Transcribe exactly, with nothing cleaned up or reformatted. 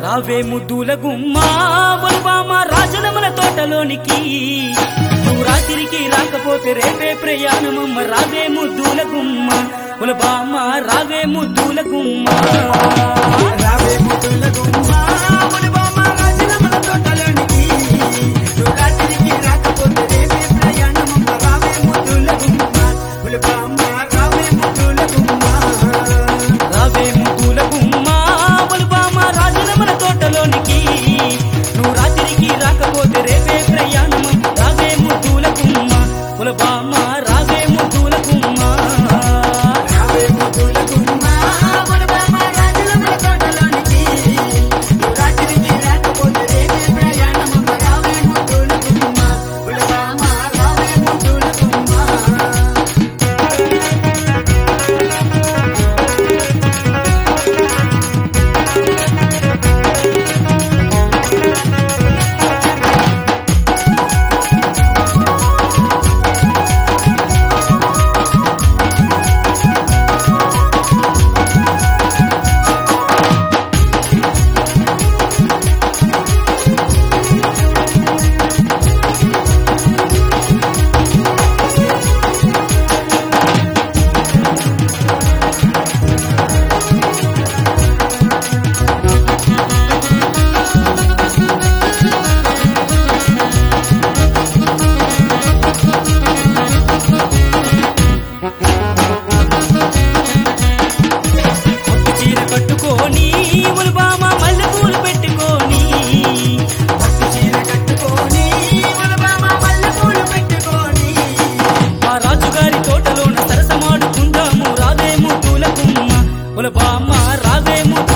రావే ముద్దుల గుమ్మ బొల్బామ రాజనముల తోటలోనికి నువ్వు రాత్రికి రాకపోతే రేపే ప్రయాణమమ్మ రావే ముద్దుల గుమ్మ బొల్బామ రావే ముద్దుల గుమ్మ రావే ముద్దుల గుమ్మ బొల్బామ రాజనముల తోటలోనికి నువ్వు రాత్రికి రాకపోతే రేపే ప్రయాణమమ్మ రావే ముద్దుల గుమ్మ బొల్బామ రావే ముద్దుల గుమ్మ రావే ముద్దుల గుమ్మ బొల్బామ రాజనముల తోటలోనికి నువ్వు రాత్రికి రాకపోతే రేపే ప్రయాణము రావే ముద్దుల గుమ్మ బొల్బామ రావే ముద్దుల గుమ్మ రావే ముద్దుల గుమ్మ బొల్బామ రాజనముల తోటలోనికి నువ్వు రాత్రికి రాకపోతే రేపే ప్రయాణమమ్మ రావే ముద్దుల గుమ్మ బొల్బామ రావే ముద్దుల గుమ్మ చీర కట్టుకొని బొల్బామ మల్లె పూలు పెట్టుకొని పట్టు చీర కట్టుకొని బొల్బామ మల్లె పూలు పెట్టుకొని మా రాజుగారి తోటలోన సరసమాడుకుందాము రావే ముద్దుల గుమ్మ బొల్బామ రావే ముద్దు